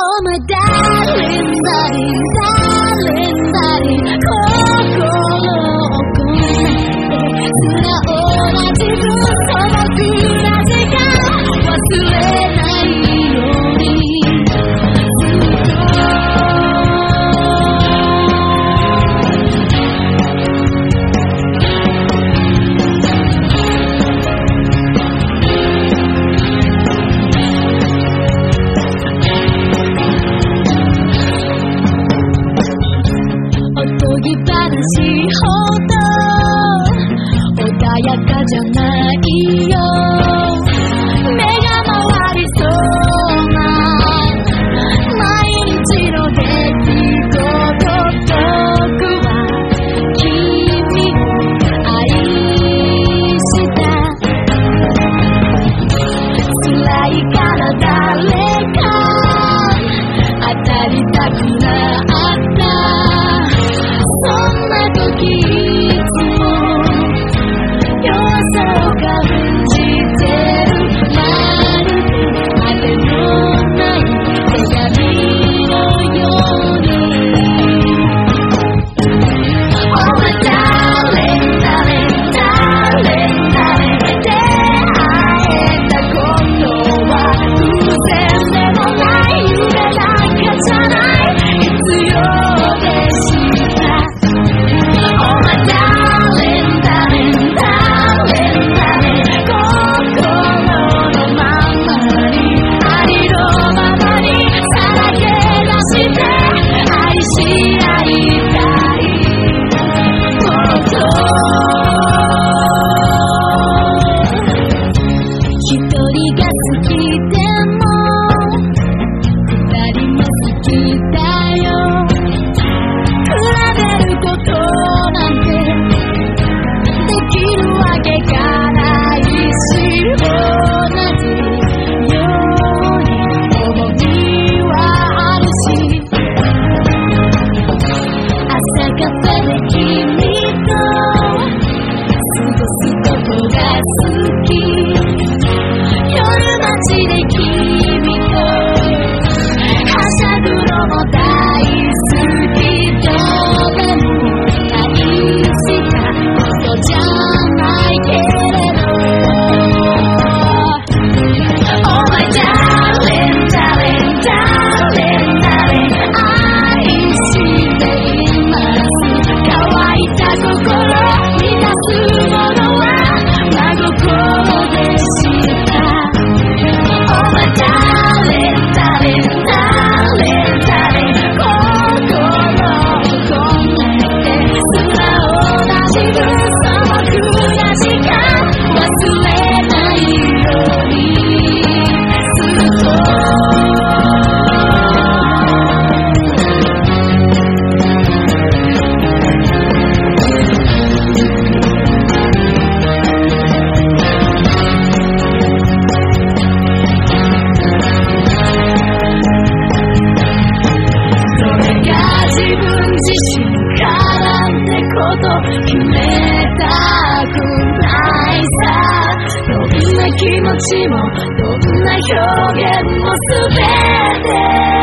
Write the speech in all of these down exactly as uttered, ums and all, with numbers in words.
Oh my darling, darling, darling, darling 心を込めて素直な自分その暮らしが忘れないようにおとぎ話ほど穏やかじゃないよ目が回りそうな毎日の出来事僕は君を愛した辛いから誰か当たりたくなったそんな時いつも弱さを感じてるまるであてのない手紙のように Oh my darling, darling, darling, darling 出会えたことは偶然でもない夢なんかじゃない必要でしたOh my darling, darling, darling, darling 心のままにありのままにさらけ出して愛し合いたいこと一人が好きでも二人も好きだよ比べることなんてできるわけがないし同じように思いはあるし朝方で君と過ごすことが好き夜街で君とはしゃぐのも大好きどうでも大したことじゃないけれど Oh my darling, darling, darling, darling 愛しています乾いた心満たすものは真心でしたOh my darling, darling, darling, darling 心を込めて素直な自分その暮らしが忘れないようにするとそれが自分自身からってこと決めたくないさどんな気持ちもどんな表現もすべて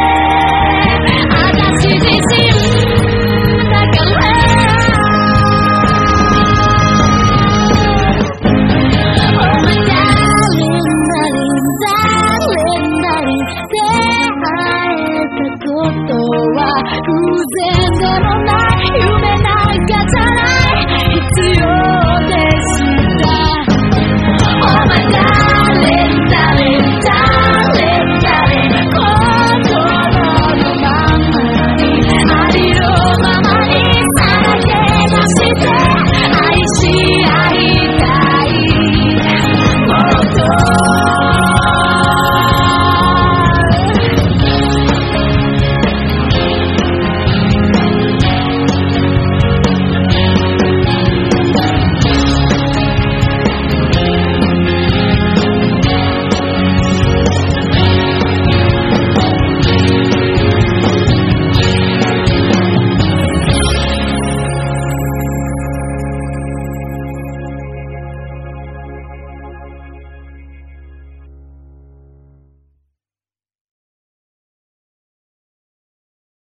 私自身だから Oh my darling, darling, darling, darling 出会えたことは偶然でもない